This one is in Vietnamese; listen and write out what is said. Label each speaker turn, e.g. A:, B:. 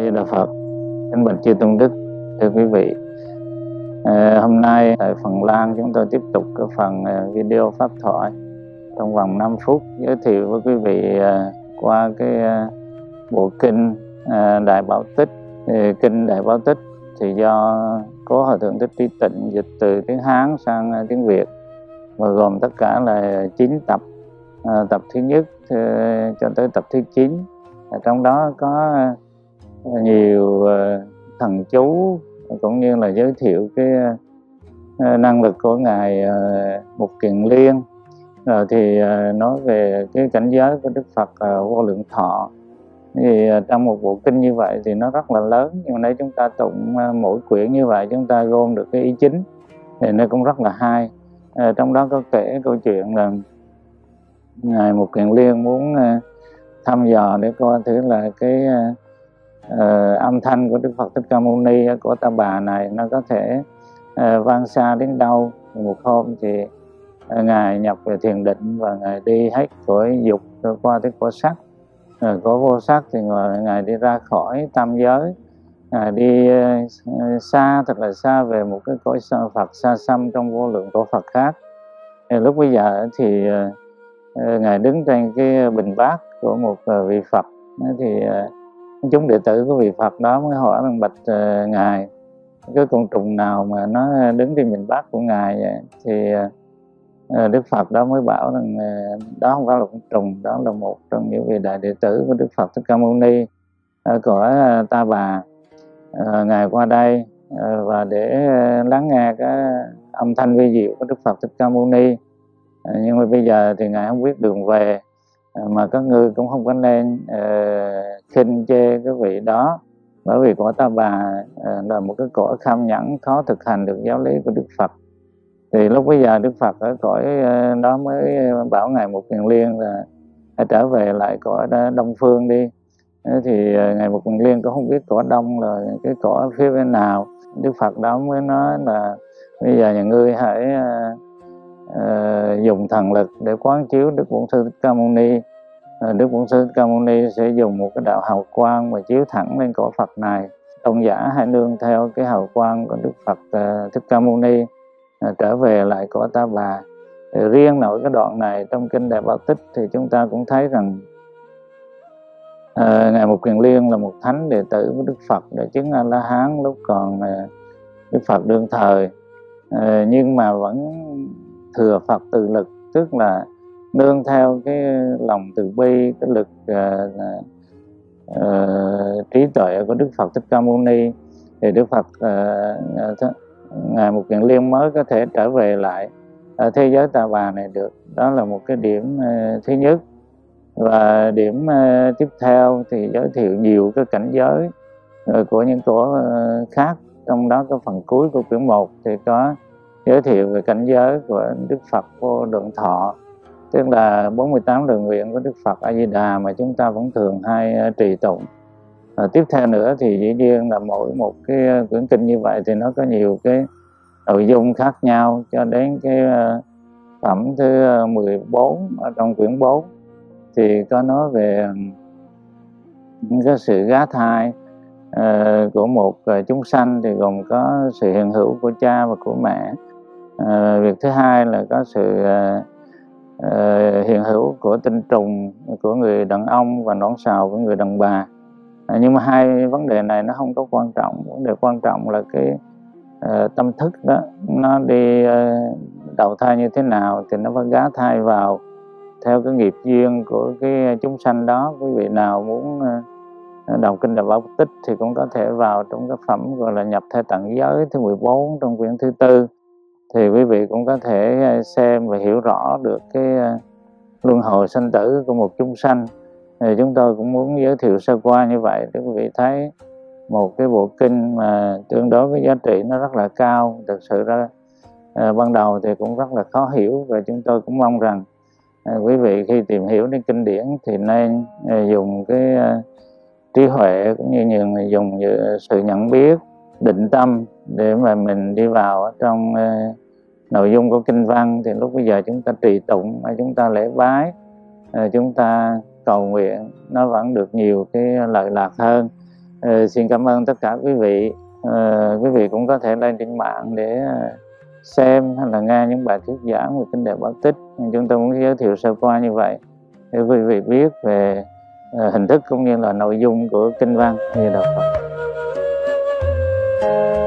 A: Di Đà Phật. Kính bạch chư tôn đức, thưa quý vị, hôm nay tại Phần Lan chúng tôi tiếp tục cái phần video pháp thoại trong vòng 5 phút giới thiệu với quý vị qua cái bộ kinh Đại Bảo Tích. Kinh Đại Bảo Tích thì do Cố Hòa Thượng Thích Trí Tịnh dịch từ tiếng Hán sang tiếng Việt, và gồm tất cả là 9 tập, tập thứ nhất cho tới tập thứ 9. Trong đó có nhiều thần chú cũng như là giới thiệu cái năng lực của ngài Mục Kiền Liên, rồi thì nói về cái cảnh giới của Đức Phật Vô Lượng Thọ. Thì trong một bộ kinh như vậy thì nó rất là lớn, nhưng mà nếu chúng ta tụng mỗi quyển như vậy chúng ta gom được cái ý chính thì nó cũng rất là hay. Trong đó có kể câu chuyện là ngài Mục Kiền Liên muốn thăm dò để coi thử là cái âm thanh của Đức Phật Thích Ca Mâu Ni của Ta Bà này nó có thể vang xa đến đâu. Một hôm thì ngài nhập về thiền định và ngài đi hết cõi dục qua tới cõi sắc, rồi cõi vô sắc thì ngài đi ra khỏi tam giới, ngài đi xa, thật là xa, về một cái cõi Phật xa xăm trong vô lượng cõi Phật khác. Lúc bây giờ thì ngài đứng trên cái bình bát của một vị Phật, thì chúng đệ tử của vị Phật đó mới hỏi rằng bạch ngài, cái con trùng nào mà nó đứng trên bình bát của ngài vậy? Thì Đức Phật đó mới bảo rằng đó không phải là con trùng, đó là một trong những vị đại đệ tử của Đức Phật Thích Ca Mâu Ni ở cõi Ta Bà. Ngài qua đây và để lắng nghe cái âm thanh vi diệu của Đức Phật Thích Ca Mâu Ni, nhưng mà bây giờ thì ngài không biết đường về, mà các ngươi cũng không có nên khinh chê cái vị đó, bởi vì cõi Ta Bà là một cái cõi kham nhẫn, khó thực hành được giáo lý của Đức Phật. Thì lúc bây giờ Đức Phật ở cõi đó mới bảo ngài Mục Kiền Liên là hãy trở về lại cõi Đông Phương đi. Thì ngài Mục Kiền Liên cũng không biết cõi Đông là cái cõi phía bên nào. Đức Phật đó mới nói là bây giờ nhà ngươi hãy dùng thần lực để quán chiếu Đức Bổn Sư Thích Ca Mâu Ni. Đức Bổn Sư Thích Ca Mâu Ni sẽ dùng một cái đạo hào quang mà chiếu thẳng lên cõi Phật này. Tôn giả hãy nương theo cái hào quang của Đức Phật Thích Ca Mâu Ni trở về lại cõi Ta Bà. Riêng nội cái đoạn này trong kinh Đại Bảo Tích thì chúng ta cũng thấy rằng ngài Mục Kiền Liên là một thánh đệ tử của Đức Phật để chứng A La Hán lúc còn Đức Phật đương thời, nhưng mà vẫn thừa Phật từ lực, tức là nương theo cái lòng từ bi, cái lực trí tuệ của Đức Phật Thích Ca Mâu Ni, thì Đức Phật ngài Mục Kiền Liên mới có thể trở về lại thế giới Ta Bà này được. Đó là một cái điểm thứ nhất. Và điểm tiếp theo thì giới thiệu nhiều cái cảnh giới của những cõi khác. Trong đó có phần cuối của quyển 1 thì có giới thiệu về cảnh giới của Đức Phật Vô Lượng Thọ, tức là 48 lời nguyện của Đức Phật A Di Đà mà chúng ta vẫn thường hay trì tụng. Tiếp theo nữa thì dĩ nhiên là mỗi một cái quyển kinh như vậy thì nó có nhiều cái nội dung khác nhau, cho đến cái phẩm thứ 14 ở trong quyển 4 thì có nói về cái sự gá thai của một chúng sanh, thì gồm có sự hiện hữu của cha và của mẹ. Việc thứ hai là có sự hiện hữu của tinh trùng của người đàn ông và nõn sào của người đàn bà. Nhưng mà hai vấn đề này nó không có quan trọng. Vấn đề quan trọng là cái tâm thức đó, nó đi đầu thai như thế nào thì nó phải gá thai vào theo cái nghiệp duyên của cái chúng sanh đó. Quý vị nào muốn đọc kinh Đại Bảo Tích thì cũng có thể vào trong cái phẩm gọi là nhập thai tận giới thứ 14 trong quyển thứ 4, thì quý vị cũng có thể xem và hiểu rõ được cái luân hồi sanh tử của một chúng sanh. Thì chúng tôi cũng muốn giới thiệu sơ qua như vậy để quý vị thấy một cái bộ kinh mà tương đối với giá trị nó rất là cao. Thực sự ra ban đầu thì cũng rất là khó hiểu, và chúng tôi cũng mong rằng quý vị khi tìm hiểu đến kinh điển thì nên dùng cái trí huệ cũng như dùng sự nhận biết, định tâm để mà mình đi vào trong nội dung của kinh văn. Thì lúc bây giờ chúng ta trì tụng, chúng ta lễ bái, chúng ta cầu nguyện, nó vẫn được nhiều cái lợi lạc hơn. Xin cảm ơn tất cả quý vị. Quý vị cũng có thể lên trên mạng để xem hay là nghe những bài thuyết giảng về kinh Đại Bảo Tích. Chúng tôi muốn giới thiệu sơ qua như vậy để quý vị biết về hình thức cũng như là nội dung của kinh văn. Như đạo Phật.